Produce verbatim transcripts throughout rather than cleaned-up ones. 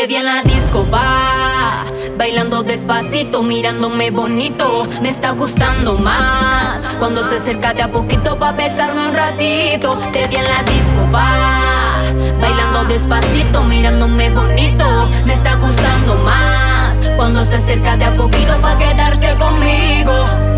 Te vi en la disco, va, bailando despacito, mirándome bonito. Me está gustando más cuando se acerca de a poquito pa' besarme un ratito. Te vi en la disco, va, bailando despacito, mirándome bonito. Me está gustando más cuando se acerca de a poquito pa' quedarse conmigo.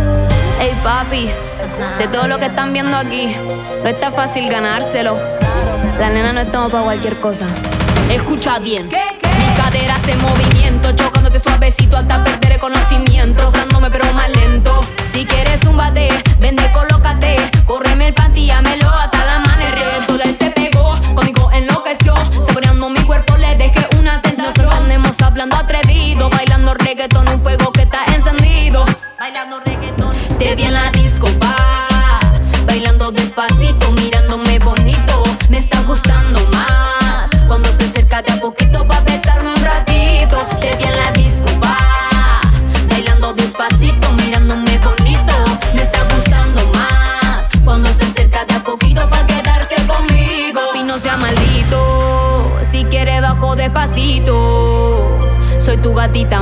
Ey papi, de todo lo que están viendo aquí, no está fácil ganárselo. La nena no estamos pa' cualquier cosa. Escucha bien, ¿qué, qué? Mi cadera hace movimiento, chocándote suavecito hasta perder el conocimiento, rozándome pero más lento. Si quieres un bate, vende, colócate, córreme el panty, hámelo hasta la amanecer. El sol él se pegó, conmigo enloqueció, saboreando mi cuerpo le dejé una tentación. Nos andemos hablando atrevido, bailando reggaetón, un fuego que está encendido. Bailando reggaetón. Te vi en la disco, va, bailando despacito, mirándome bonito. Me está gustando más cuando se acerca de a poquito pa' besarme un ratito. Te vi en la disco, va, bailando despacito, mirándome bonito. Me está gustando más cuando se acerca de a poquito pa' quedarse conmigo. Y no sea maldito, si quiere bajo despacito. Soy tu gatita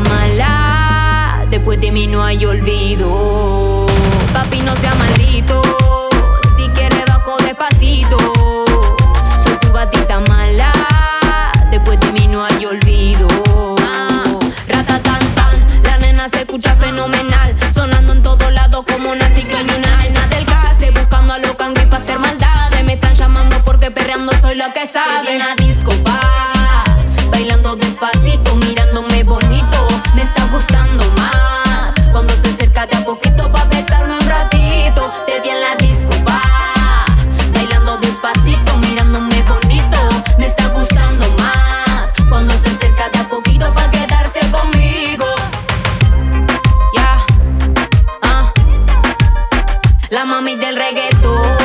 mala, después de mí no hay olvido. Papi, no sea maldito, si quiere bajo despacito. Soy tu gatita mala, después de mí no hay olvido. Ah, ratatán, la nena se escucha fenomenal, sonando en todos lados como una tica y una nena del case, buscando a los cangris pa' hacer maldades. Me están llamando porque perreando soy la que sabe. En la disco, va, bailando despacito, mirándome bonito. Me está gustando más cuando se acerca de a poquito pa' besarme un ratito. Te vi en la disco, va, bailando despacito, mirándome bonito. Me está gustando más cuando se acerca de a poquito pa' quedarse conmigo. Ya, yeah. uh. La mami del reggaetón.